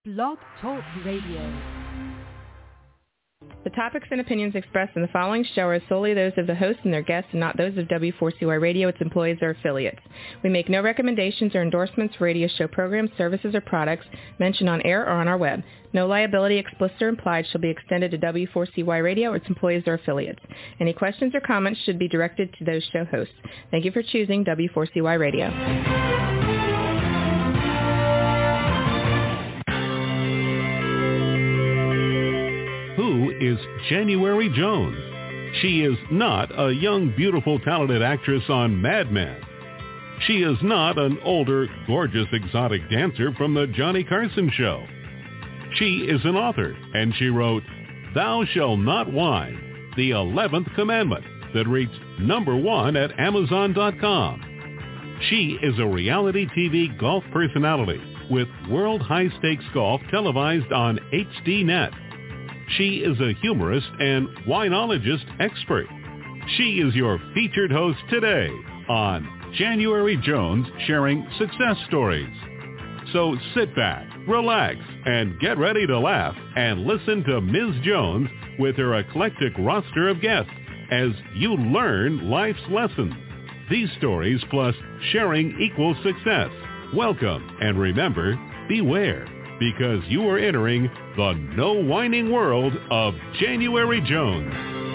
Blog Talk Radio. The topics and opinions expressed in the following show are solely those of the host and their guests and not those of W4CY Radio, its employees, or affiliates. We make no recommendations or endorsements for radio show programs, services, or products mentioned on air or on our web. No liability, explicit or implied, shall be extended to W4CY Radio or its employees or affiliates. Any questions or comments should be directed to those show hosts. Thank you for choosing W4CY Radio. Who is January Jones? She is not a young, beautiful, talented actress on Mad Men. She is not an older, gorgeous, exotic dancer from the Johnny Carson show. She is an author, and she wrote, Thou Shalt Not Whine, the 11th Commandment, that reached #1 at Amazon.com. She is a reality TV golf personality with World High Stakes Golf televised on HDNet. She is a humorist and winologist expert. She is your featured host today on January Jones Sharing Success Stories. So sit back, relax, and get ready to laugh and listen to Ms. Jones with her eclectic roster of guests as you learn life's lessons. These stories plus sharing equals success. Welcome, and remember, beware, because you are entering the no whining world of January Jones.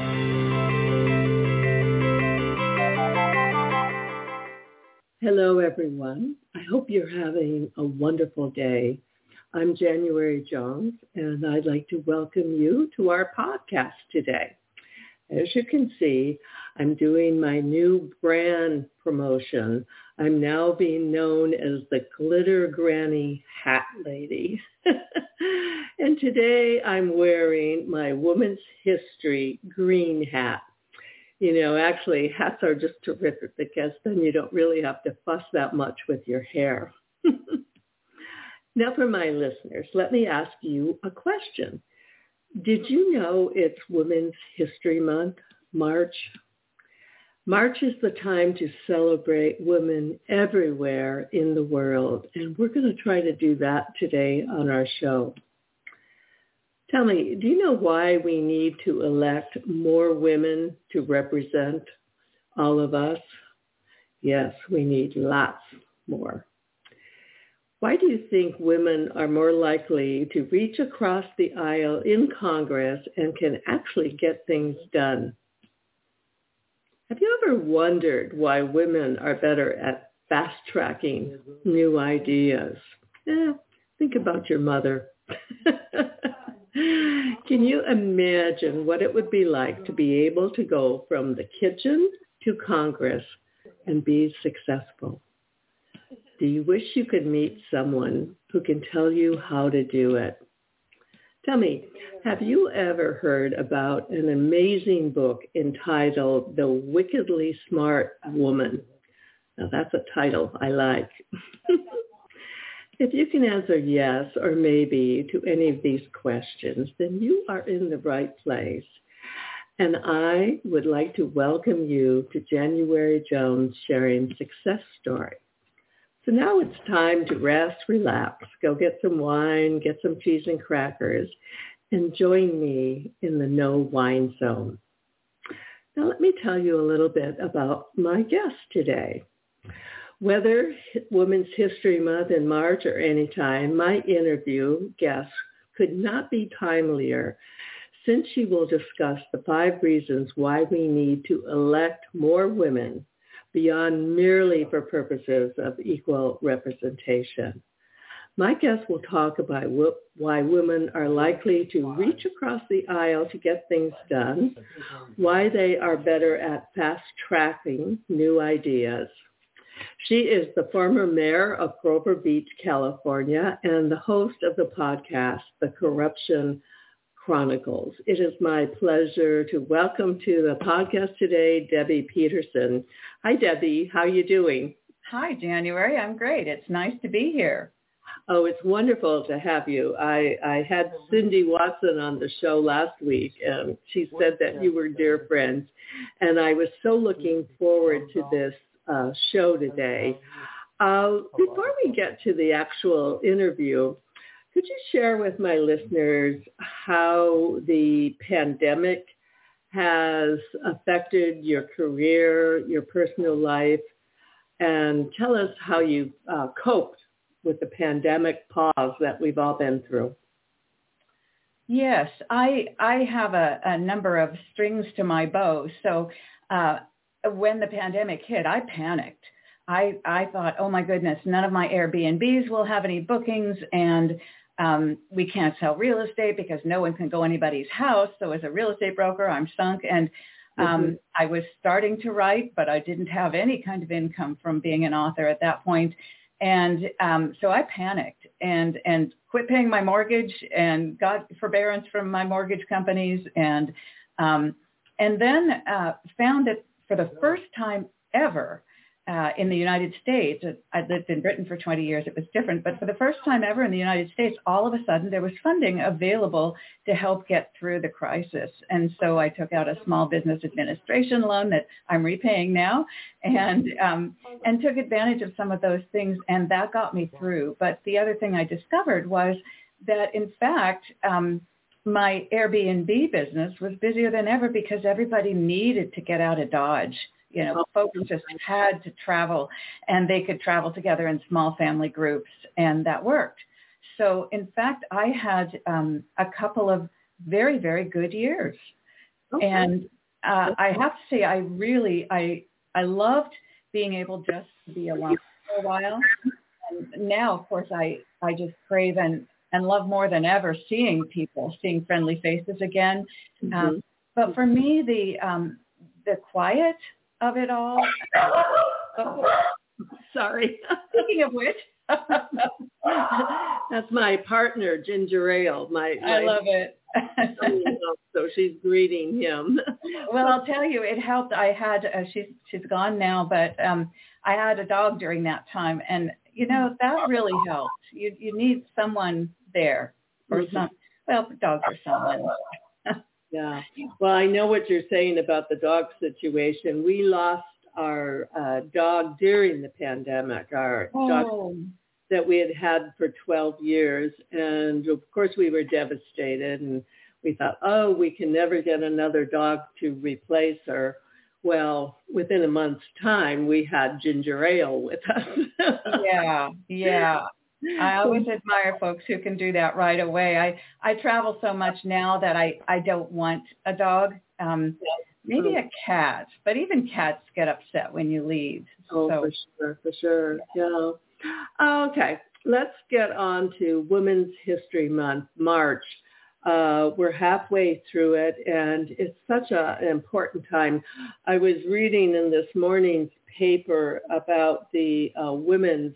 Hello, everyone. I hope you're having a wonderful day. I'm January Jones, and I'd like to welcome you to our podcast today. As you can see, I'm doing my new brand promotion. I'm now being known as the Glitter Granny Hat Lady. And today I'm wearing my Women's History green hat. You know, actually, hats are just terrific because then you don't really have to fuss that much with your hair. Now for my listeners, let me ask you a question. Did you know it's Women's History Month, March? March is the time to celebrate women everywhere in the world, and we're going to try to do that today on our show. Tell me, do you know why we need to elect more women to represent all of us? Yes, we need lots more. Why do you think women are more likely to reach across the aisle in Congress and can actually get things done? Have you ever wondered why women are better at fast-tracking new ideas? Think about your mother. Can you imagine what it would be like to be able to go from the kitchen to Congress and be successful? Do you wish you could meet someone who can tell you how to do it? Tell me, have you ever heard about an amazing book entitled The Wickedly Smart Woman? Now that's a title I like. If you can answer yes or maybe to any of these questions, then you are in the right place. And I would like to welcome you to January Jones Sharing Success Story. So now it's time to rest, relax, go get some wine, get some cheese and crackers, and join me in the no wine zone. Now let me tell you a little bit about my guest today. Whether Women's History Month in March or any time, my interview guest could not be timelier, since she will discuss the 5 reasons why we need to elect more women beyond merely for purposes of equal representation. My guest will talk about why women are likely to reach across the aisle to get things done, why they are better at fast-tracking new ideas. She is the former mayor of Grover Beach, California, and the host of the podcast, The Corruption Chronicles. It is my pleasure to welcome to the podcast today, Debbie Peterson. Hi, Debbie. How are you doing? Hi, January. I'm great. It's nice to be here. Oh, it's wonderful to have you. I had Cindy Watson on the show last week, and she said that you were dear friends, and I was so looking forward to this show today. Before we get to the actual interview, Could you share with my listeners how the pandemic has affected your career, your personal life, and tell us how you coped with the pandemic pause that we've all been through? Yes, I have a number of strings to my bow. So when the pandemic hit, I panicked. I thought, oh my goodness, none of my Airbnbs will have any bookings, and we can't sell real estate because no one can go anybody's house. So as a real estate broker, I'm sunk. And I was starting to write, but I didn't have any kind of income from being an author at that point. And so I panicked and quit paying my mortgage and got forbearance from my mortgage companies, and then found that for the first time ever in the United States, I'd lived in Britain for 20 years, it was different, but for the first time ever in the United States, all of a sudden there was funding available to help get through the crisis. And so I took out a small business administration loan that I'm repaying now, and took advantage of some of those things, and that got me through. But the other thing I discovered was that, in fact, my Airbnb business was busier than ever because everybody needed to get out of Dodge. You know, folks just had to travel, and they could travel together in small family groups, and that worked. So, in fact, I had a couple of very, very good years. Okay. And I have to say, I loved being able just to be alone for a while. And now, of course, I just crave and love more than ever seeing people, seeing friendly faces again. Mm-hmm. But for me, the quiet of it all. Sorry. Speaking of which. That's my partner, Ginger Ale. I love it. So she's greeting him. Well, I'll tell you, it helped. I had, she's gone now, but I had a dog during that time. And, you know, that really helped. You need someone there or some, well, dogs are someone. Yeah. Well, I know what you're saying about the dog situation. We lost our dog during the pandemic, our dog that we had for 12 years. And of course we were devastated, and we thought, oh, we can never get another dog to replace her. Well, within a month's time, we had Ginger Ale with us. Yeah. I always admire folks who can do that right away. I travel so much now that I don't want a dog. Maybe a cat, but even cats get upset when you leave. Oh, so. for sure. Yeah. Okay, let's get on to Women's History Month, March. We're halfway through it, and it's such an important time. I was reading in this morning's paper about the women's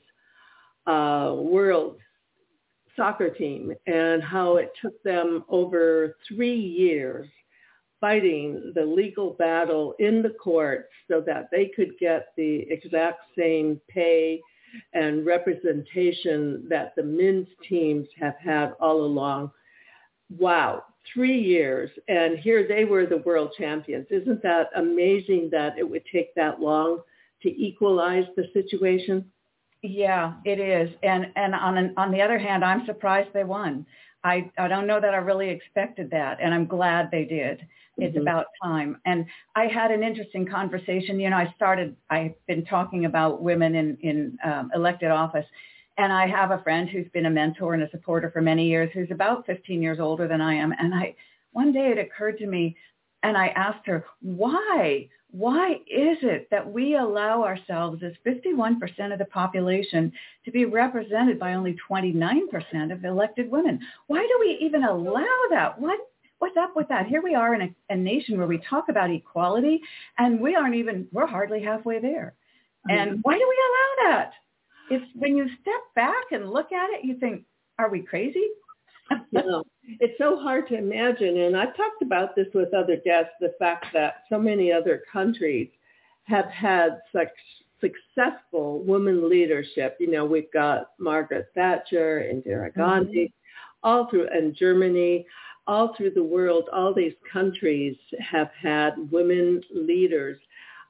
world soccer team and how it took them over 3 years fighting the legal battle in the courts so that they could get the exact same pay and representation that the men's teams have had all along. Wow, 3 years, and here they were the world champions. Isn't that amazing that it would take that long to equalize the situation? Yeah, it is. And on the other hand, I'm surprised they won. I don't know that I really expected that, and I'm glad they did. It's about time. And I had an interesting conversation. You know, I've been talking about women in elected office, and I have a friend who's been a mentor and a supporter for many years, who's about 15 years older than I am. And one day it occurred to me, and I asked her, why? Why is it that we allow ourselves as 51% of the population to be represented by only 29% of elected women? Why do we even allow that? What's up with that? Here we are in a nation where we talk about equality, and we're hardly halfway there. And why do we allow that? It's when you step back and look at it, you think, are we crazy? No, it's so hard to imagine. And I've talked about this with other guests, the fact that so many other countries have had such successful women leadership. You know, we've got Margaret Thatcher, Indira Gandhi, all through, and Germany, all through the world. All these countries have had women leaders.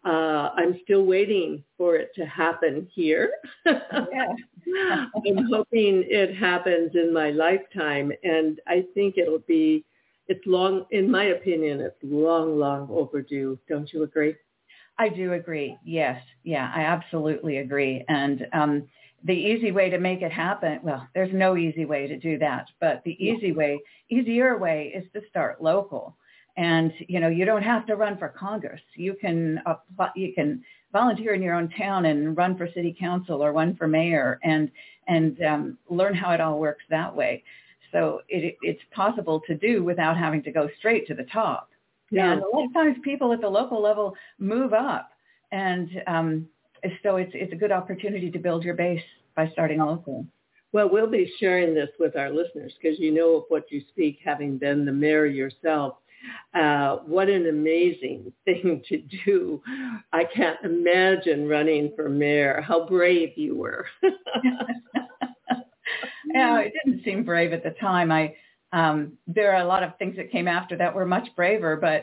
I'm still waiting for it to happen here. Yeah. I'm hoping it happens in my lifetime, and I think it's long, in my opinion, it's long, long overdue. Don't you agree? I do agree. Yes. Yeah, I absolutely agree. And the easy way to make it happen, well, there's no easy way to do that, but the easier way is to start local. And, you don't have to run for Congress. You can volunteer in your own town and run for city council or run for mayor and learn how it all works that way. So it's possible to do without having to go straight to the top. Yeah. And a lot of times people at the local level move up. And so it's a good opportunity to build your base by starting local. Well, we'll be sharing this with our listeners because you know of what you speak, having been the mayor yourself. What an amazing thing to do. I can't imagine running for mayor. How brave you were. Yeah, it didn't seem brave at the time. There are a lot of things that came after that were much braver, but,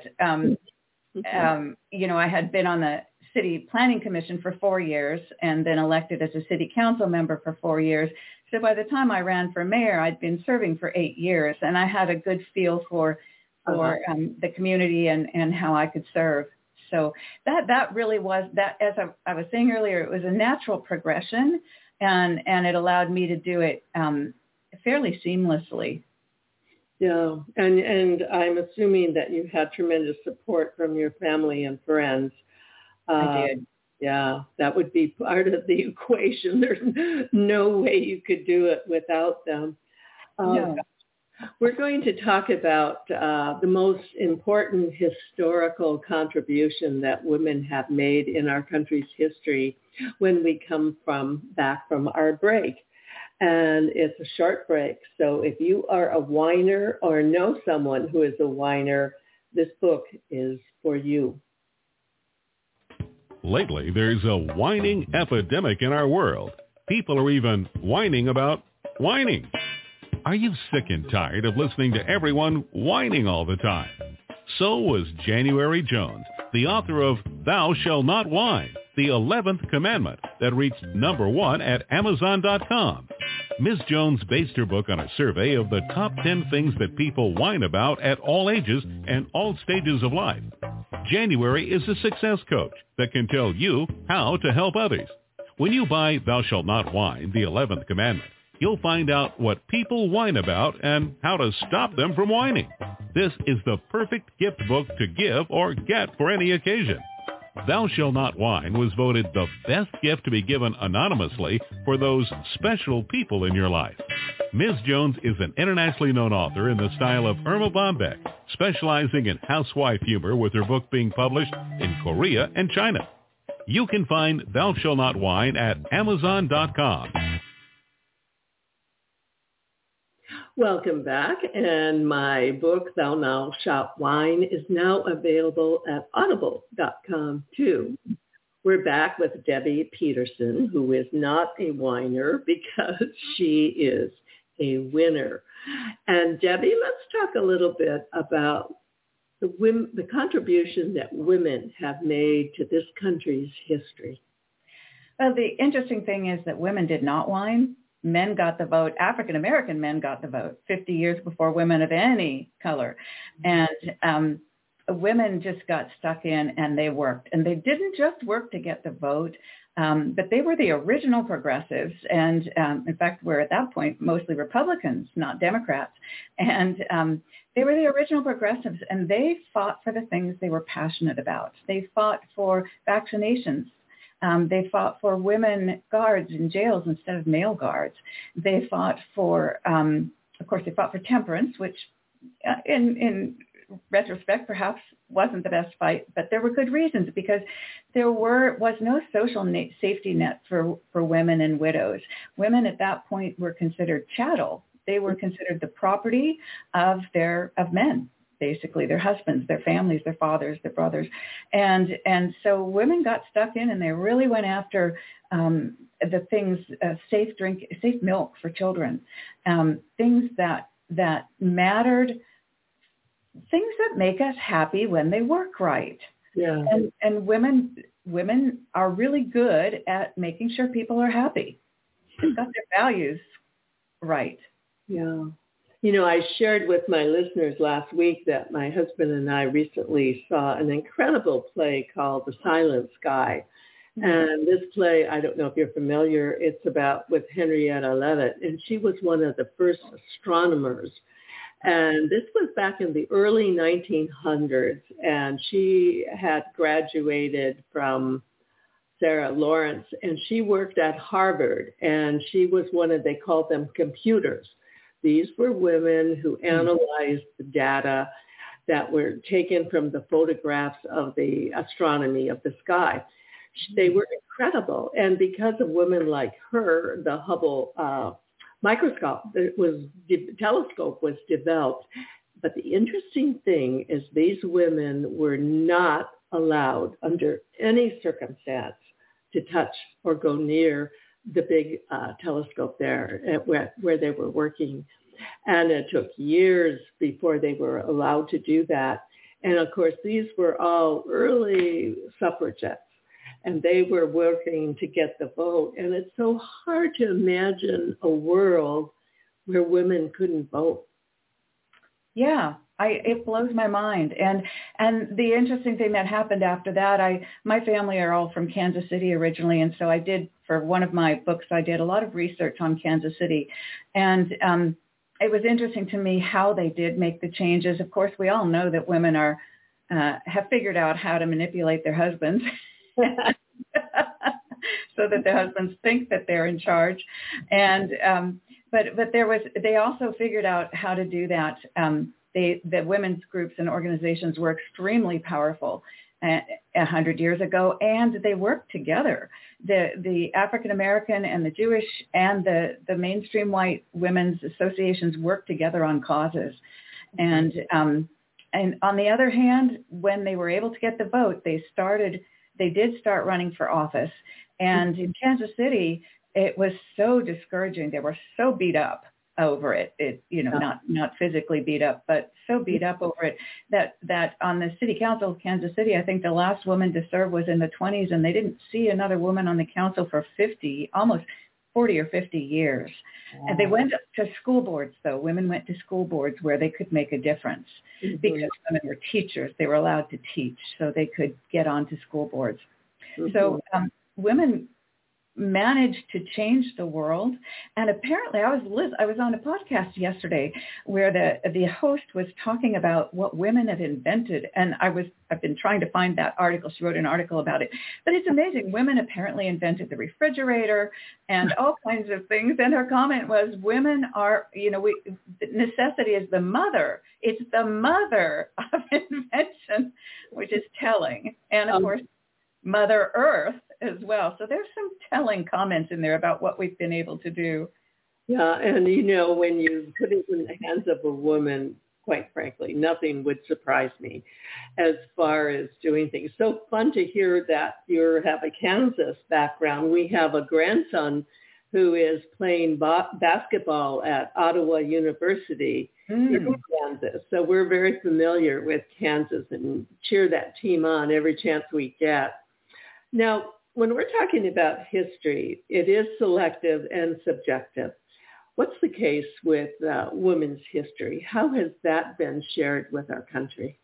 I had been on the city planning commission for 4 years and then elected as a city council member for 4 years. So by the time I ran for mayor, I'd been serving for 8 years, and I had a good feel for the community and how I could serve. So that really was that, as I was saying earlier, it was a natural progression, and it allowed me to do it fairly seamlessly. Yeah, and I'm assuming that you had tremendous support from your family and friends. I did. Yeah, that would be part of the equation. There's no way you could do it without them. No. We're going to talk about the most important historical contribution that women have made in our country's history when we come back from our break. And it's a short break. So if you are a whiner or know someone who is a whiner, this book is for you. Lately, there's a whining epidemic in our world. People are even whining about whining. Are you sick and tired of listening to everyone whining all the time? So was January Jones, the author of Thou Shalt Not Whine, the 11th commandment that reached #1 at Amazon.com. Ms. Jones based her book on a survey of the top 10 things that people whine about at all ages and all stages of life. January is a success coach that can tell you how to help others. When you buy Thou Shalt Not Whine, the 11th commandment, you'll find out what people whine about and how to stop them from whining. This is the perfect gift book to give or get for any occasion. Thou Shalt Not Whine was voted the best gift to be given anonymously for those special people in your life. Ms. Jones is an internationally known author in the style of Irma Bombeck, specializing in housewife humor, with her book being published in Korea and China. You can find Thou Shalt Not Whine at Amazon.com. Welcome back, and my book, Thou Now Shalt Whine, is now available at Audible.com too. We're back with Debbie Peterson, who is not a whiner because she is a winner. And Debbie, let's talk a little bit about the contribution that women have made to this country's history. Well, the interesting thing is that women did not whine. Men got the vote. African-American men got the vote 50 years before women of any color. And women just got stuck in and they worked. And they didn't just work to get the vote, but they were the original progressives. And in fact, we're at that point mostly Republicans, not Democrats. And they were the original progressives, and they fought for the things they were passionate about. They fought for vaccinations. They fought for women guards in jails instead of male guards. They fought for, of course, they fought for temperance, which in retrospect perhaps wasn't the best fight, but there were good reasons, because there was no social safety net for women and widows. Women at that point were considered chattel. They were considered the property of men. Basically, their husbands, their families, their fathers, their brothers. And so women got stuck in, and they really went after the things, safe milk for children, things that mattered, things that make us happy when they work right. Yeah. And women women are really good at making sure people are happy. They've got their values right. Yeah. I shared with my listeners last week that my husband and I recently saw an incredible play called The Silent Sky. And this play, I don't know if you're familiar, it's about with Henrietta Leavitt, and she was one of the first astronomers. And this was back in the early 1900s, and she had graduated from Sarah Lawrence, and she worked at Harvard, and she was one of, they called them computers. These were women who analyzed the data that were taken from the photographs of the astronomy of the sky. They were incredible. And because of women like her, the Hubble telescope was developed. But the interesting thing is these women were not allowed under any circumstance to touch or go near the big telescope there where they were working. And it took years before they were allowed to do that. And of course, these were all early suffragettes, and they were working to get the vote. And it's so hard to imagine a world where women couldn't vote. Yeah, it blows my mind. And the interesting thing that happened after that, my family are all from Kansas City originally, and so I did, for one of my books, I did a lot of research on Kansas City. And it was interesting to me how they did make the changes. Of course, we all know that women have figured out how to manipulate their husbands. So that their husbands think that they're in charge, and but they also figured out how to do that. The women's groups and organizations were extremely powerful 100 years ago, and they worked together. The African American and the Jewish and the mainstream white women's associations worked together on causes, and on the other hand, when they were able to get the vote, they did start running for office. And in Kansas City, it was so discouraging. They were so beat up over it. Not physically beat up, but so beat up over it that on the city council of Kansas City, I think the last woman to serve was in the 20s, and they didn't see another woman on the council for almost 40 or 50 years. Wow. And they went to school boards, though. Women went to school boards where they could make a difference because women were teachers. They were allowed to teach, so they could get onto school boards. So women managed to change the world. And apparently I was on a podcast yesterday where the host was talking about what women have invented. And I've been trying to find that article. She wrote an article about it. But it's amazing. Women apparently invented the refrigerator and all kinds of things. And her comment was, women are, necessity is the mother. It's the mother of invention, which is telling. And of course, Mother Earth as well. So there's some telling comments in there about what we've been able to do. Yeah, and when you put it in the hands of a woman, quite frankly, nothing would surprise me as far as doing things. So fun to hear that you have a Kansas background. We have a grandson who is playing basketball at Ottawa University in Kansas. So we're very familiar with Kansas and cheer that team on every chance we get. Now, when we're talking about history, it is selective and subjective. What's the case with women's history? How has that been shared with our country?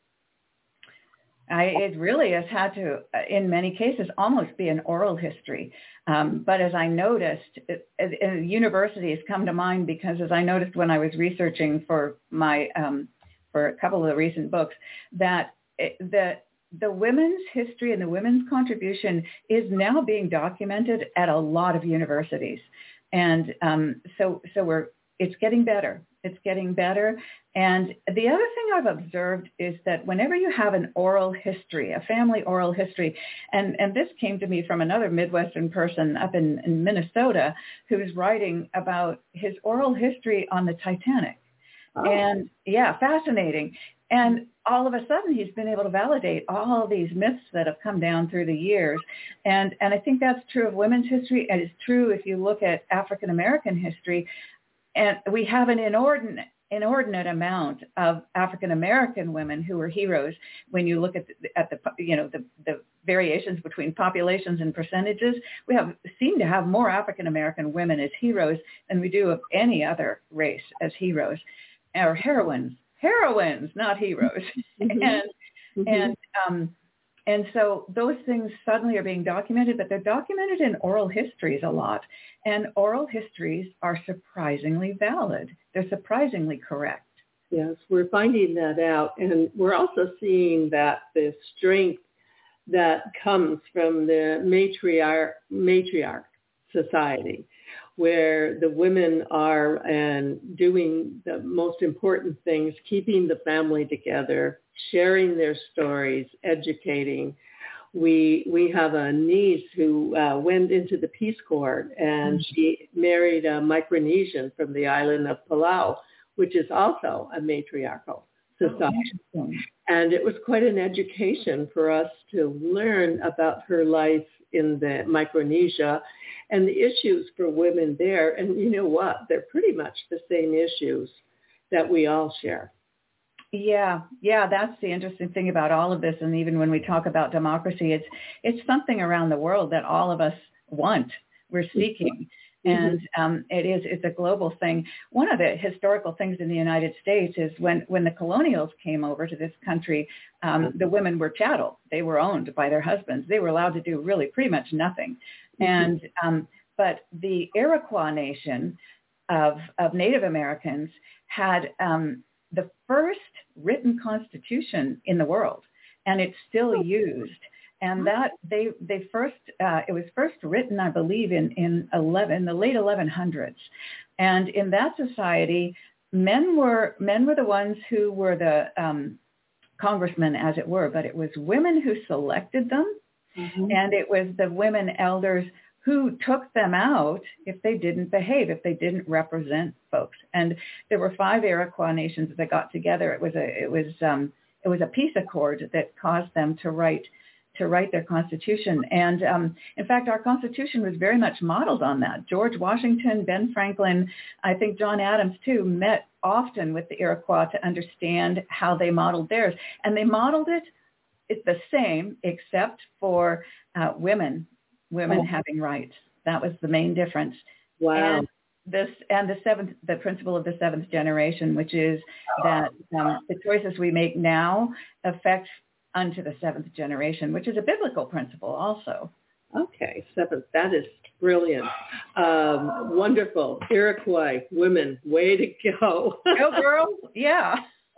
It really has had to, in many cases, almost be an oral history. But as I noticed, universities come to mind because as I noticed when I was researching for for a couple of the recent books, that the women's history and the women's contribution is now being documented at a lot of universities. And so it's getting better. It's getting better. And the other thing I've observed is that whenever you have an oral history, a family oral history, and this came to me from another Midwestern person up in Minnesota who's writing about his oral history on the Titanic. Oh. And yeah, fascinating. And all of a sudden, he's been able to validate all these myths that have come down through the years. And I think that's true of women's history. And it's true if you look at African American history. And we have an inordinate inordinate amount of African American women who were heroes. When you look at the variations between populations and percentages, we seem to have more African American women as heroes than we do of any other race as heroes, or heroines, not heroes. And so those things suddenly are being documented, but they're documented in oral histories a lot. And oral histories are surprisingly valid. They're surprisingly correct. Yes, we're finding that out. And we're also seeing that the strength that comes from the matriarch society, where the women are doing the most important things, keeping the family together, sharing their stories, educating. We have a niece who went into the Peace Corps, and she married a Micronesian from the island of Palau, which is also a matriarchal society. And it was quite an education for us to learn about her life in the Micronesia and the issues for women there. And you know what? They're pretty much the same issues that we all share. Yeah, that's the interesting thing about all of this. And even when we talk about democracy, it's something around the world that all of us want, we're seeking. And it's a global thing. One of the historical things in the United States is when the colonials came over to this country, the women were chattel. They were owned by their husbands. They were allowed to do really pretty much nothing. And but the Iroquois Nation of Native Americans had the first written constitution in the world, and it's still used. And that it was first written, I believe, in the late 1100s. And in that society, men were the ones who were the congressmen, as it were, but it was women who selected them, and it was the women elders who took them out if they didn't behave, if they didn't represent folks. And there were 5 Iroquois nations that got together. It was a peace accord that caused them to write their constitution. And in fact, our constitution was very much modeled on that. George Washington, Ben Franklin, I think John Adams too, met often with the Iroquois to understand how they modeled theirs. And they modeled it's the same except for women having rights. That was the main difference. Wow. And the principle of the 7th generation, which is that the choices we make now affect unto the 7th generation, which is a biblical principle also. Okay, 7th. That is brilliant. Wonderful. Iroquois women, way to go. Go girls. Yeah.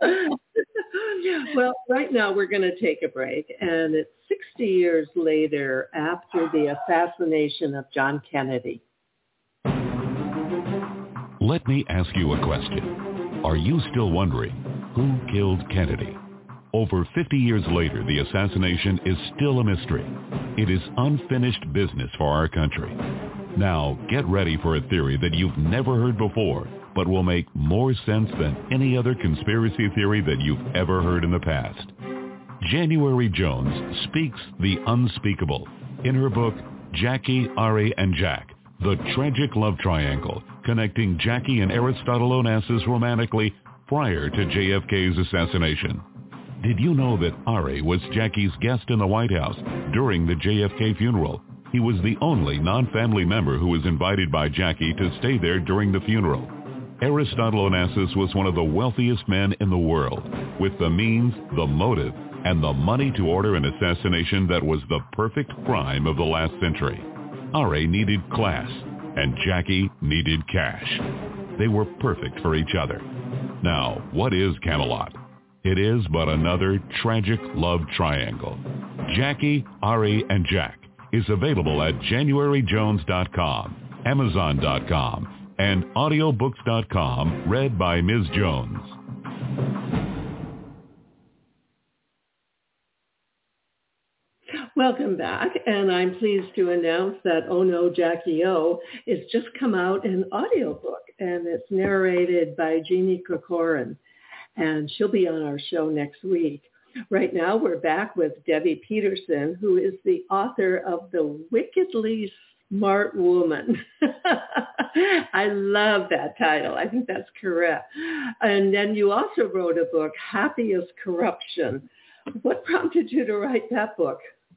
Well, right now we're going to take a break, and it's 60 years later after the assassination of John Kennedy. Let me ask you a question. Are you still wondering who killed Kennedy? Over 50 years later, the assassination is still a mystery. It is unfinished business for our country. Now, get ready for a theory that you've never heard before, but will make more sense than any other conspiracy theory that you've ever heard in the past. January Jones speaks the unspeakable in her book, Jackie, Ari, and Jack, the tragic love triangle connecting Jackie and Aristotle Onassis romantically prior to JFK's assassination. Did you know that Ari was Jackie's guest in the White House during the JFK funeral? He was the only non-family member who was invited by Jackie to stay there during the funeral. Aristotle Onassis was one of the wealthiest men in the world, with the means, the motive, and the money to order an assassination that was the perfect crime of the last century. Ari needed class, and Jackie needed cash. They were perfect for each other. Now, what is Camelot? It is but another tragic love triangle. Jackie, Ari, and Jack is available at JanuaryJones.com, Amazon.com, and audiobooks.com, read by Ms. Jones. Welcome back, and I'm pleased to announce that Oh No, Jackie O is just come out in audiobook, and it's narrated by Jeannie Corcoran, and she'll be on our show next week. Right now, we're back with Debbie Peterson, who is the author of the wickedly Smart Woman. I love that title. I think that's correct. And then you also wrote a book, Happy as Corruption. What prompted you to write that book?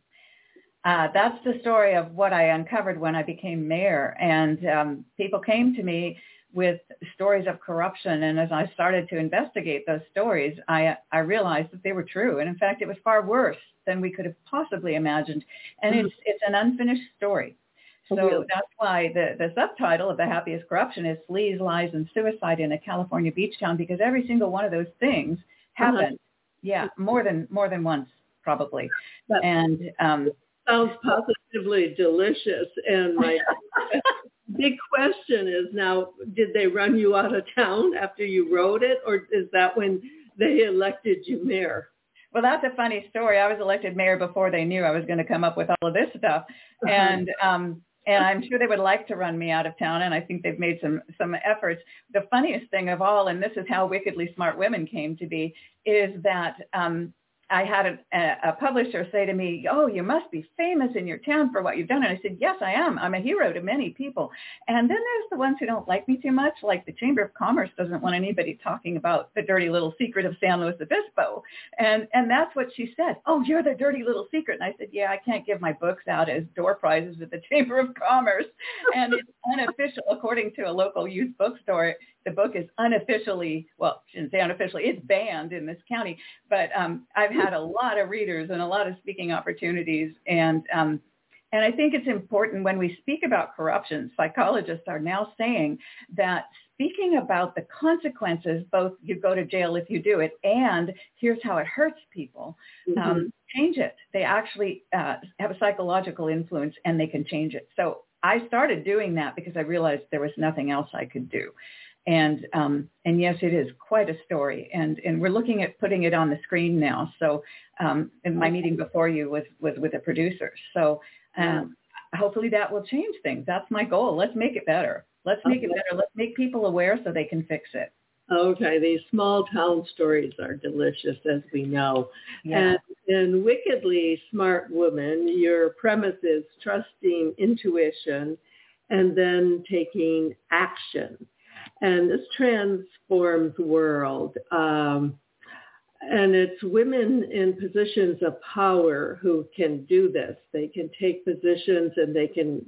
That's the story of what I uncovered when I became mayor. And people came to me with stories of corruption. And as I started to investigate those stories, I realized that they were true. And in fact, it was far worse than we could have possibly imagined. And it's an unfinished story. So that's why the subtitle of The Happiest Corruption is Sleaze, Lies, and Suicide in a California Beach Town, because every single one of those things happened. Yeah, more than once, probably. And sounds positively delicious. And my big question is now, did they run you out of town after you wrote it, or is that when they elected you mayor? Well, that's a funny story. I was elected mayor before they knew I was going to come up with all of this stuff. And I'm sure they would like to run me out of town, and I think they've made some efforts. The funniest thing of all, and this is how Wickedly Smart Women came to be, is that I had a publisher say to me, oh, you must be famous in your town for what you've done. And I said, yes, I am. I'm a hero to many people. And then there's the ones who don't like me too much, like the Chamber of Commerce doesn't want anybody talking about the dirty little secret of San Luis Obispo. And that's what she said. Oh, you're the dirty little secret. And I said, yeah, I can't give my books out as door prizes at the Chamber of Commerce. And it's unofficial, according to a local youth bookstore. The book is unofficially, well, I shouldn't say unofficially, it's banned in this county, but I've had a lot of readers and a lot of speaking opportunities. And I think it's important when we speak about corruption, psychologists are now saying that speaking about the consequences, both you go to jail if you do it, and here's how it hurts people, change it. They actually have a psychological influence and they can change it. So I started doing that because I realized there was nothing else I could do. And yes, it is quite a story. And we're looking at putting it on the screen now. So in my meeting before you was with the producers. So hopefully that will change things. That's my goal. Let's make it better. Let's make it better. Let's make people aware so they can fix it. Okay. These small town stories are delicious, as we know. Yeah. And in Wickedly Smart Woman, your premise is trusting intuition and then taking action. And this transforms the world. And it's women in positions of power who can do this. They can take positions and they can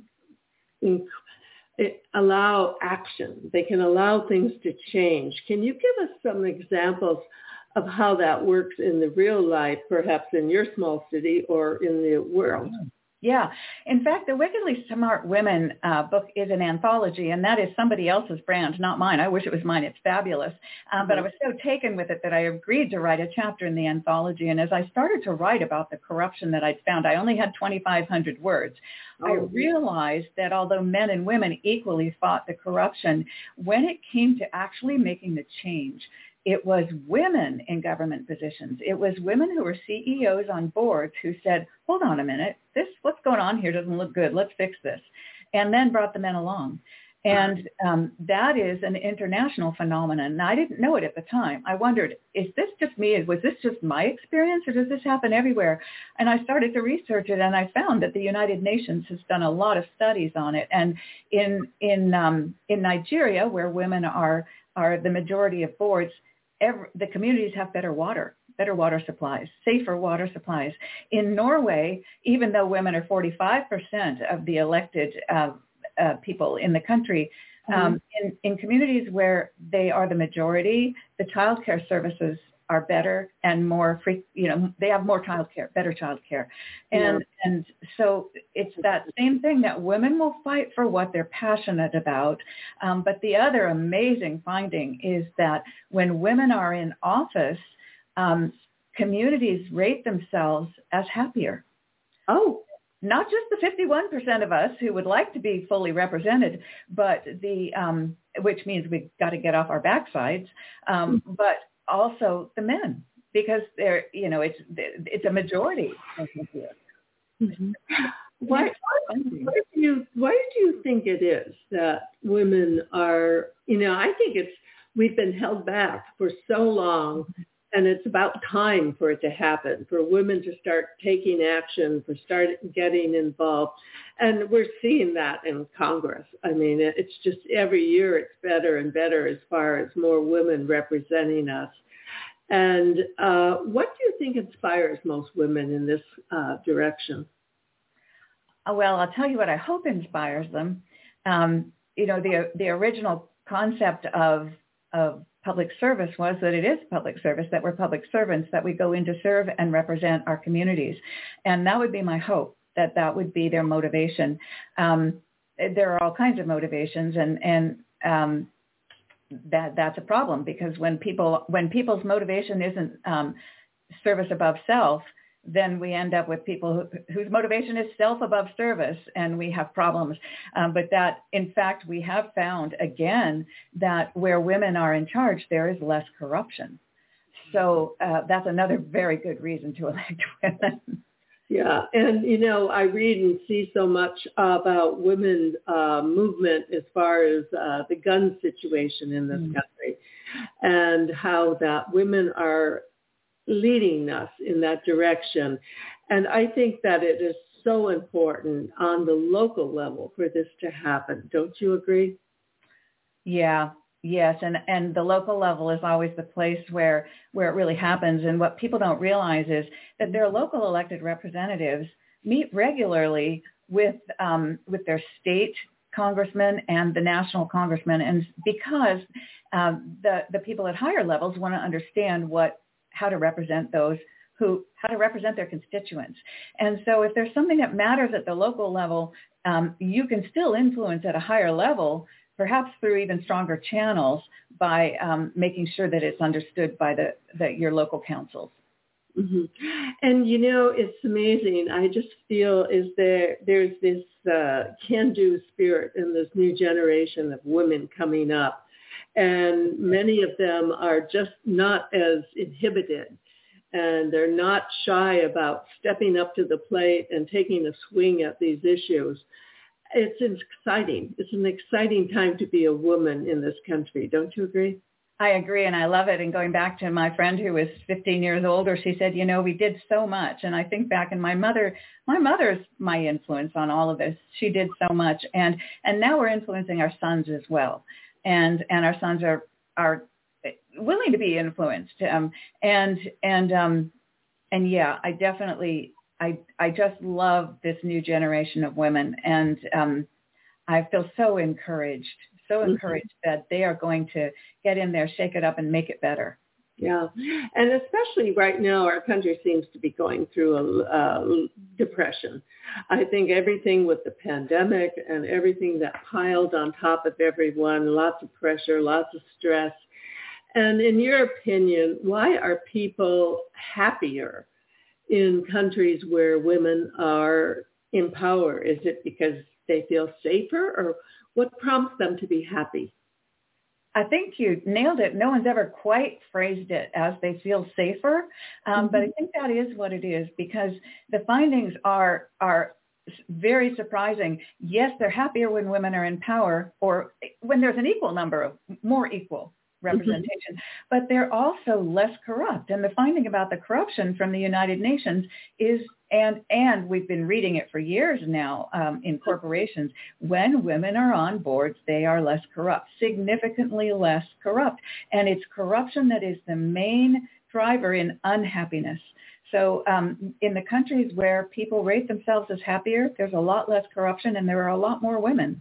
allow action. They can allow things to change. Can you give us some examples of how that works in the real life, perhaps in your small city or in the world? Yeah. In fact, the Wickedly Smart Women book is an anthology, and that is somebody else's brand, not mine. I wish it was mine. It's fabulous. But I was so taken with it that I agreed to write a chapter in the anthology. And as I started to write about the corruption that I'd found, I only had 2,500 words. I realized that although men and women equally fought the corruption, when it came to actually making the change, it was women in government positions. It was women who were CEOs on boards who said, hold on a minute, what's going on here doesn't look good. Let's fix this. And then brought the men along. And that is an international phenomenon. Now, I didn't know it at the time. I wondered, is this just me? Was this just my experience, or does this happen everywhere? And I started to research it, and I found that the United Nations has done a lot of studies on it. And in Nigeria, where women are the majority of boards, the communities have better water supplies, safer water supplies. In Norway, even though women are 45% of the elected people in the country, in communities where they are the majority, the child care services are better and more free, they have more better child care. And so it's that same thing that women will fight for what they're passionate about. But the other amazing finding is that when women are in office, communities rate themselves as happier. Oh, not just the 51% of us who would like to be fully represented, but which means we've got to get off our backsides, but also the men, because they're, it's a majority. Mm-hmm. Why do you think it is that women are, I think we've been held back for so long And it's about time for it to happen, for women to start taking action, for start getting involved. And we're seeing that in Congress. I mean, it's just every year it's better and better as far as more women representing us. And what do you think inspires most women in this direction? Well, I'll tell you what I hope inspires them. The original concept of public service was that it is public service, that we're public servants, that we go in to serve and represent our communities. And that would be my hope, that would be their motivation. There are all kinds of motivations, and that's a problem, because when people's motivation isn't service above self, then we end up with people whose motivation is self above service, and we have problems. But that, in fact, we have found, again, that where women are in charge, there is less corruption. So that's another very good reason to elect women. Yeah, and, I read and see so much about women's movement as far as the gun situation in this country, and how that women are leading us in that direction. And I think that it is so important on the local level for this to happen. Don't you agree? Yeah. Yes. And the local level is always the place where it really happens. And what people don't realize is that their local elected representatives meet regularly with their state congressmen and the national congressmen. And because the people at higher levels want to understand how to represent how to represent their constituents. And so if there's something that matters at the local level, you can still influence at a higher level, perhaps through even stronger channels, by making sure that it's understood by your local councils. Mm-hmm. And, it's amazing. I just feel there's this can-do spirit in this new generation of women coming up. And many of them are just not as inhibited, and they're not shy about stepping up to the plate and taking a swing at these issues. It's exciting. It's an exciting time to be a woman in this country. Don't you agree? I agree, and I love it. And going back to my friend who was 15 years older, she said, we did so much. And I think back, and my mother's my influence on all of this. She did so much. And now we're influencing our sons as well. And our sons are willing to be influenced. And yeah, I definitely, I just love this new generation of women. And I feel so encouraged that they are going to get in there, shake it up, and make it better. Yeah. And especially right now, our country seems to be going through a depression. I think everything with the pandemic and everything that piled on top of everyone, lots of pressure, lots of stress. And in your opinion, why are people happier in countries where women are in power? Is it because they feel safer, or what prompts them to be happy? I think you nailed it. No one's ever quite phrased it as they feel safer, but I think that is what it is, because the findings are very surprising. Yes, they're happier when women are in power, or when there's an equal number of more equal representation, but they're also less corrupt. And the finding about the corruption from the United Nations is, and we've been reading it for years now in corporations, when women are on boards, they are less corrupt, significantly less corrupt. And it's corruption that is the main driver in unhappiness. So in the countries where people rate themselves as happier, there's a lot less corruption, and there are a lot more women.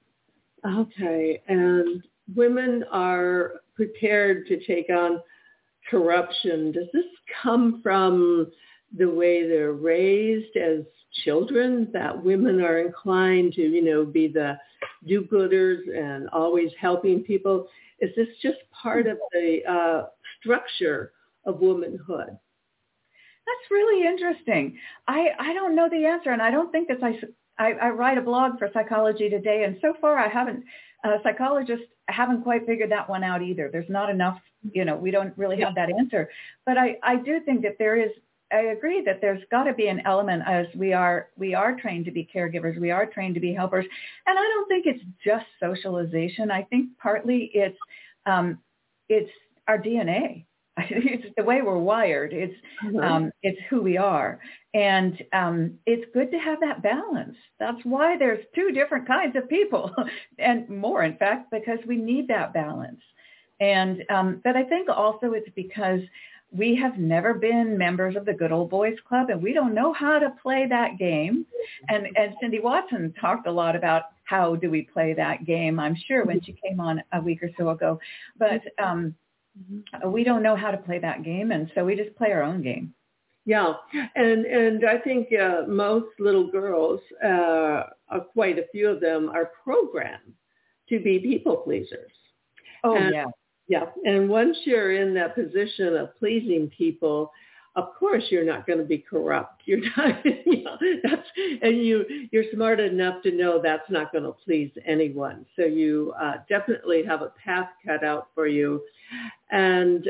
Okay. And women are prepared to take on corruption. Does this come from the way they're raised as children, that women are inclined to, be the do-gooders and always helping people? Is this just part of the structure of womanhood? That's really interesting. I don't know the answer, and I don't think that I write a blog for Psychology Today, and so far psychologists haven't quite figured that one out either. There's not enough, we don't really have that answer. But I do think that I agree that there's got to be an element, as we are trained to be caregivers, we are trained to be helpers. And I don't think it's just socialization. I think partly it's our DNA. it's the way we're wired. It's who we are. And it's good to have that balance. That's why there's two different kinds of people and more, in fact, because we need that balance. And but I think also it's because we have never been members of the Good Old Boys Club, and we don't know how to play that game. And Cindy Watson talked a lot about how do we play that game, I'm sure, when she came on a week or so ago. But we don't know how to play that game, and so we just play our own game. Yeah, and I think most little girls, quite a few of them, are programmed to be people pleasers. Oh, and, yeah. Yeah, and once you're in that position of pleasing people, of course you're not going to be corrupt. You're not, you're smart enough to know that's not going to please anyone. So you definitely have a path cut out for you. And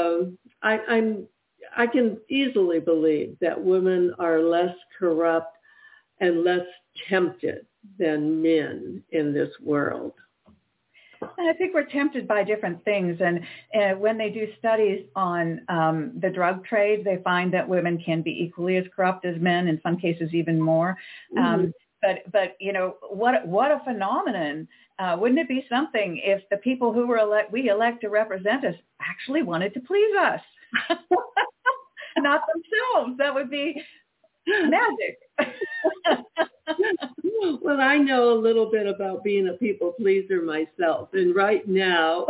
I can easily believe that women are less corrupt and less tempted than men in this world. And I think we're tempted by different things. And when they do studies on the drug trade, they find that women can be equally as corrupt as men, in some cases even more. But you know, what a phenomenon. Wouldn't it be something if the people who we elect to represent us actually wanted to please us? Not themselves. That would be magic. Well, I know a little bit about being a people pleaser myself. And right now,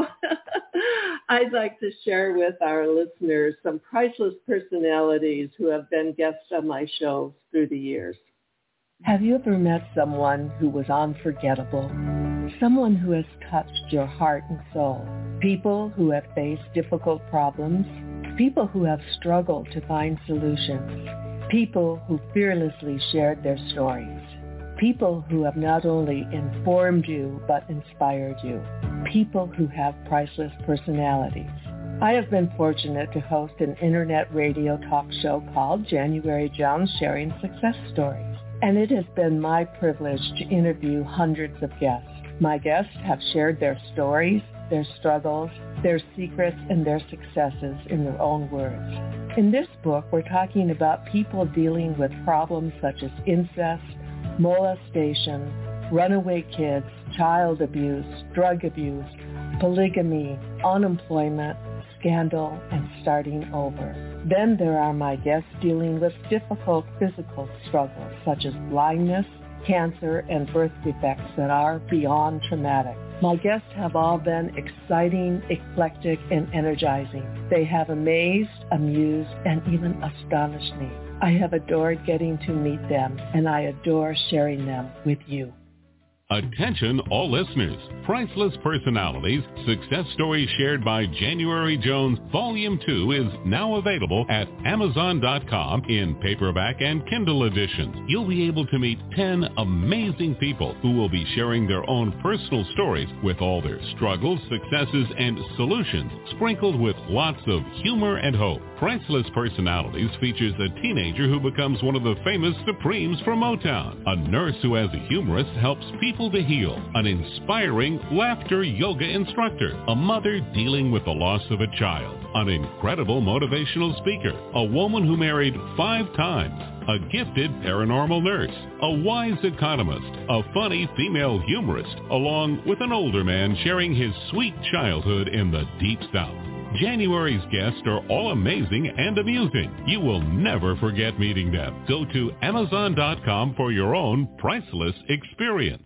I'd like to share with our listeners some priceless personalities who have been guests on my shows through the years. Have you ever met someone who was unforgettable? Someone who has touched your heart and soul? People who have faced difficult problems? People who have struggled to find solutions? People who fearlessly shared their stories? People who have not only informed you, but inspired you. People who have priceless personalities. I have been fortunate to host an internet radio talk show called January Jones Sharing Success Stories. And it has been my privilege to interview hundreds of guests. My guests have shared their stories, their struggles, their secrets, and their successes in their own words. In this book, we're talking about people dealing with problems such as incest, molestation, runaway kids, child abuse, drug abuse, polygamy, unemployment, scandal, and starting over. Then there are my guests dealing with difficult physical struggles such as blindness, cancer, and birth defects that are beyond traumatic. My guests have all been exciting, eclectic, and energizing. They have amazed, amused, and even astonished me. I have adored getting to meet them, and I adore sharing them with you. Attention all listeners. Priceless Personalities, Success Stories Shared by January Jones, Volume 2 is now available at Amazon.com in paperback and Kindle editions. You'll be able to meet 10 amazing people who will be sharing their own personal stories with all their struggles, successes, and solutions, sprinkled with lots of humor and hope. Priceless Personalities features a teenager who becomes one of the famous Supremes from Motown, a nurse who as a humorist helps people to heal, an inspiring laughter yoga instructor, a mother dealing with the loss of a child, an incredible motivational speaker, a woman who married 5 times, a gifted paranormal nurse, a wise economist, a funny female humorist, along with an older man sharing his sweet childhood in the Deep South. January's guests are all amazing and amusing. You will never forget meeting them. Go to Amazon.com for your own priceless experience.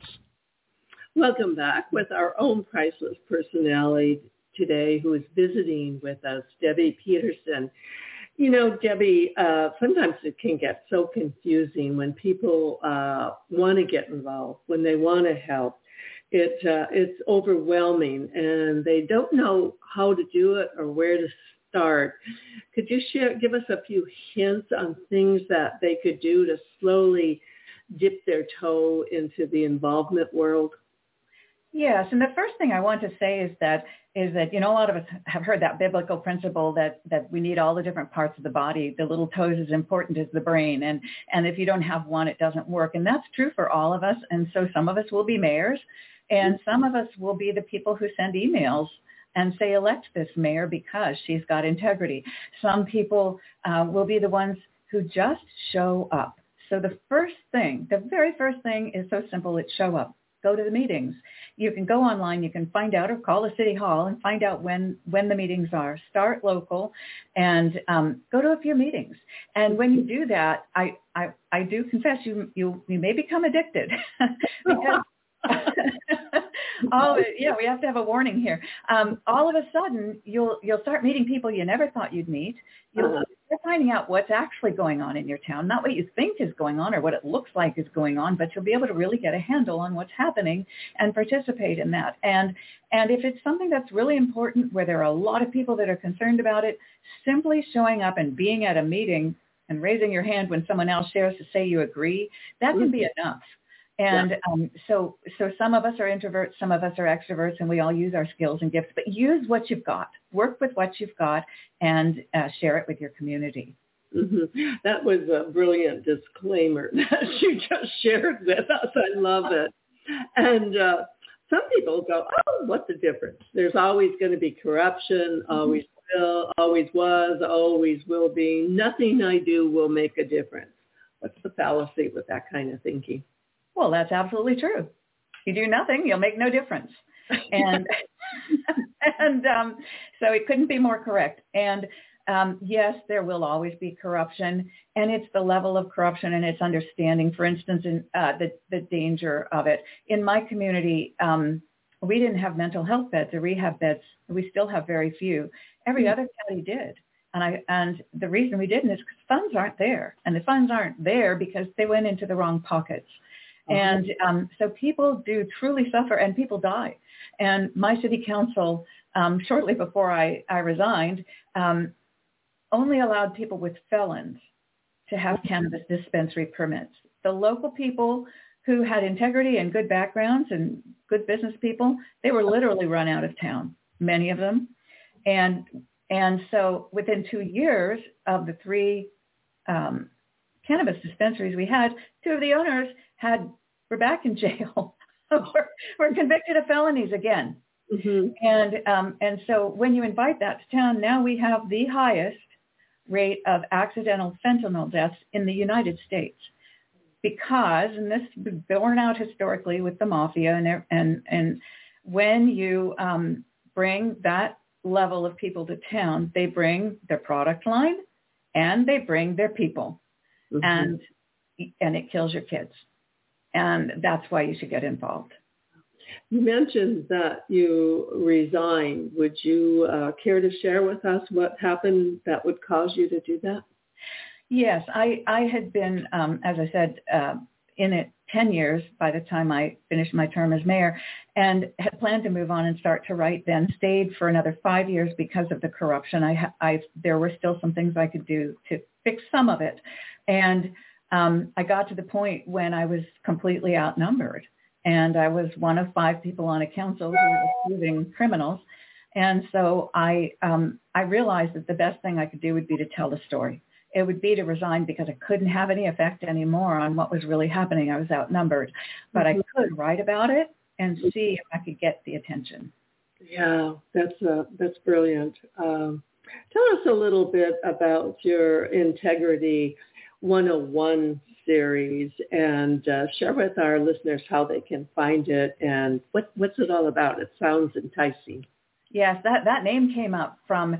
Welcome back with our own priceless personality today who is visiting with us, Debbie Peterson. You know, Debbie, sometimes it can get so confusing when people want to get involved, when they want to help. It's overwhelming, and they don't know how to do it or where to start. Could you give us a few hints on things that they could do to slowly dip their toe into the involvement world? Yes, and the first thing I want to say is that you know, a lot of us have heard that biblical principle that we need all the different parts of the body. The little toes is important as the brain, and if you don't have one, it doesn't work. And that's true for all of us. And so some of us will be mayors, and some of us will be the people who send emails and say, elect this mayor because she's got integrity. Some people will be the ones who just show up. So the very first thing is so simple. It's show up. Go to the meetings. You can go online. You can find out or call the city hall and find out when the meetings are. Start local and go to a few meetings. And when you do that, I do confess you may become addicted because we have to have a warning here. All of a sudden, you'll start meeting people you never thought you'd meet. You're finding out what's actually going on in your town, not what you think is going on or what it looks like is going on, but you'll be able to really get a handle on what's happening and participate in that. And if it's something that's really important where there are a lot of people that are concerned about it, simply showing up and being at a meeting and raising your hand when someone else shares to say you agree, that can be enough. And so some of us are introverts, some of us are extroverts, and we all use our skills and gifts. But use what you've got. Work with what you've got and share it with your community. Mm-hmm. That was a brilliant disclaimer that you just shared with us. I love it. And some people go, oh, what's the difference? There's always going to be corruption, always will, always was, always will be. Nothing I do will make a difference. What's the fallacy with that kind of thinking? Well, that's absolutely true. You do nothing, you'll make no difference. And so it couldn't be more correct. And yes, there will always be corruption, and it's the level of corruption and its understanding, for instance, in the danger of it. In my community, we didn't have mental health beds or rehab beds. We still have very few. Every other county did. And the reason we didn't is because funds aren't there. And the funds aren't there because they went into the wrong pockets. And so people do truly suffer, and people die. And my city council, shortly before I resigned, only allowed people with felons to have cannabis dispensary permits. The local people who had integrity and good backgrounds and good business people, they were literally run out of town, many of them. And so within 2 years of the 3 cannabis dispensaries we had, 2 of the owners were back in jail, were convicted of felonies again. Mm-hmm. And so when you invite that to town, now we have the highest rate of accidental fentanyl deaths in the United States. Because, and this was borne out historically with the mafia, and when you bring that level of people to town, they bring their product line and they bring their people. Mm-hmm. And it kills your kids. And that's why you should get involved. You mentioned that you resigned. Would you care to share with us what happened that would cause you to do that? Yes, I had been, as I said, in it 10 years by the time I finished my term as mayor, and had planned to move on and start to write then, stayed for another 5 years because of the corruption. There were still some things I could do to fix some of it. And I got to the point when I was completely outnumbered, and I was one of 5 people on a council who were approving criminals. And so I realized that the best thing I could do would be to tell the story. It would be to resign because I couldn't have any effect anymore on what was really happening. I was outnumbered, but I could write about it and see if I could get the attention. Yeah, that's brilliant. Tell us a little bit about your Integrity 101 series and share with our listeners how they can find it and what's it all about. It sounds enticing. Yes, that name came up from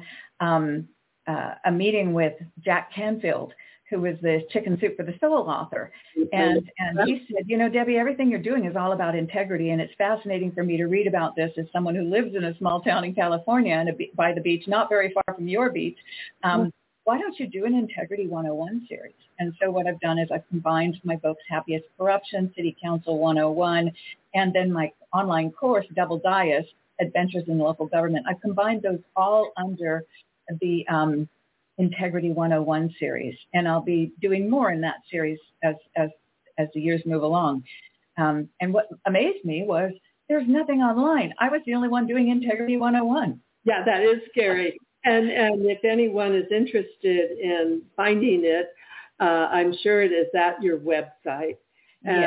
a meeting with Jack Canfield, who was the Chicken Soup for the Soul author. And he said, Debbie, everything you're doing is all about integrity. And it's fascinating for me to read about this as someone who lives in a small town in California and by the beach, not very far from your beach. Why don't you do an Integrity 101 series? And so what I've done is I've combined my books, Happiest Corruption, City Council 101, and then my online course, Double Dias, Adventures in Local Government. I've combined those all under the Integrity 101 series, and I'll be doing more in that series as the years move along. And what amazed me was there's nothing online. I was the only one doing Integrity 101. Yeah, that is scary. And if anyone is interested in finding it, I'm sure it is at your website. And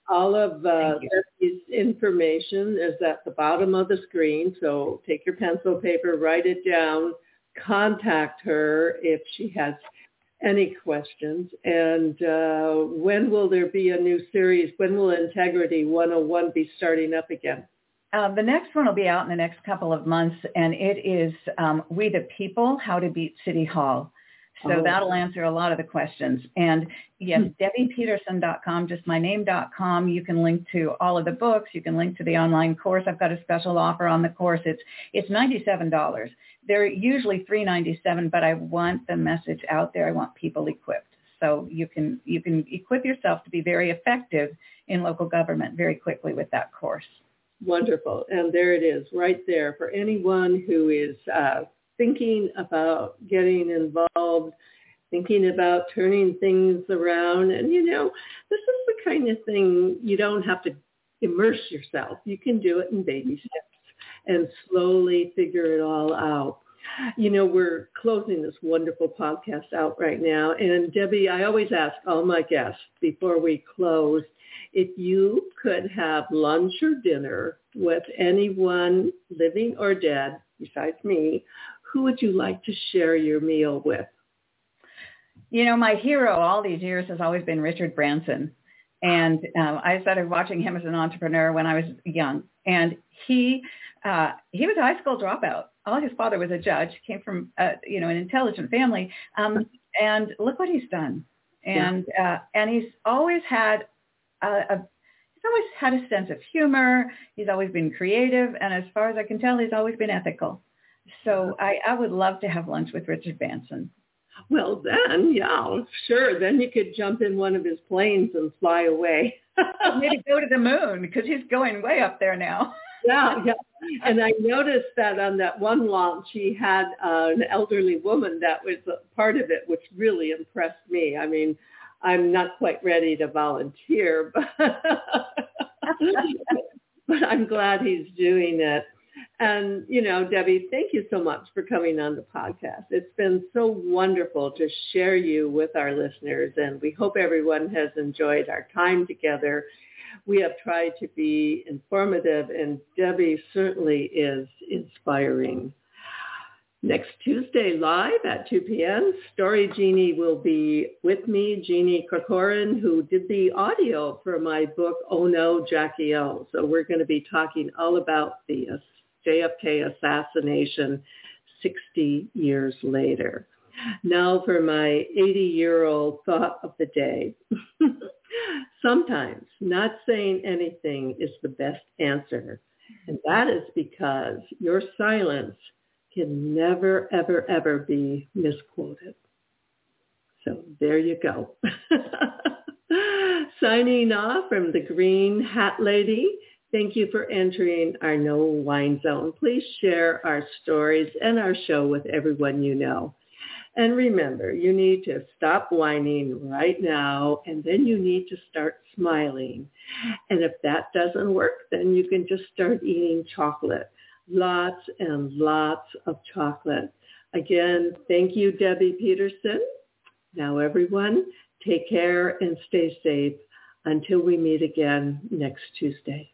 All of Debbie's information is at the bottom of the screen, so take your pencil, paper, write it down, contact her if she has any questions. And when will there be a new series? When will Integrity 101 be starting up again? The next one will be out in the next couple of months, and it is We the People, How to Beat City Hall. So that'll answer a lot of the questions. And yes, DebbiePeterson.com, just my name.com. You can link to all of the books. You can link to the online course. I've got a special offer on the course. It's $97. They're usually $397, but I want the message out there. I want people equipped. So you can equip yourself to be very effective in local government very quickly with that course. Wonderful. And there it is right there for anyone who is thinking about getting involved, thinking about turning things around. And, this is the kind of thing you don't have to immerse yourself. You can do it in baby steps and slowly figure it all out. We're closing this wonderful podcast out right now. And Debbie, I always ask all my guests before we close, if you could have lunch or dinner with anyone living or dead besides me, who would you like to share your meal with? My hero all these years has always been Richard Branson. And I started watching him as an entrepreneur when I was young. And he was a high school dropout. His father was a judge, came from, an intelligent family. And look what he's done. And he's always had a sense of humor. He's always been creative. And as far as I can tell, he's always been ethical. So I would love to have lunch with Richard Branson. Well, then, yeah, sure. Then you could jump in one of his planes and fly away. Maybe go to the moon because he's going way up there now. Yeah. And I noticed that on that one launch, he had an elderly woman that was a part of it, which really impressed me. I mean, I'm not quite ready to volunteer, but I'm glad he's doing it. And, Debbie, thank you so much for coming on the podcast. It's been so wonderful to share you with our listeners, and we hope everyone has enjoyed our time together. We have tried to be informative, and Debbie certainly is inspiring. Next Tuesday, live at 2 p.m., Story Genie will be with me, Jeannie Corcoran, who did the audio for my book, Oh No, Jackie O. So we're going to be talking all about the JFK assassination 60 years later. Now for my 80-year-old thought of the day. Sometimes not saying anything is the best answer, and that is because your silence can never, ever, ever be misquoted. So there you go. Signing off from the Green Hat Lady. Thank you for entering our No Whine Zone. Please share our stories and our show with everyone you know. And remember, you need to stop whining right now, and then you need to start smiling. And if that doesn't work, then you can just start eating chocolate. Lots and lots of chocolate. Again, thank you, Debbie Peterson. Now, everyone, take care and stay safe until we meet again next Tuesday.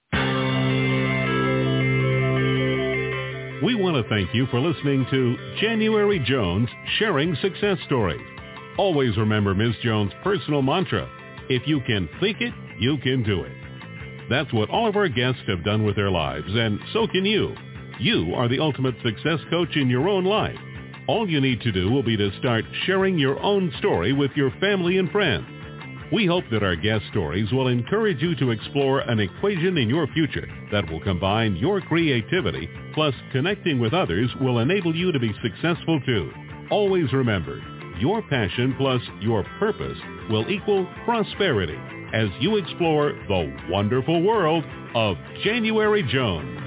We want to thank you for listening to January Jones Sharing Success Stories. Always remember Ms. Jones' personal mantra, if you can think it, you can do it. That's what all of our guests have done with their lives, and so can you. You are the ultimate success coach in your own life. All you need to do will be to start sharing your own story with your family and friends. We hope that our guest stories will encourage you to explore an equation in your future that will combine your creativity plus connecting with others will enable you to be successful too. Always remember, your passion plus your purpose will equal prosperity as you explore the wonderful world of January Jones.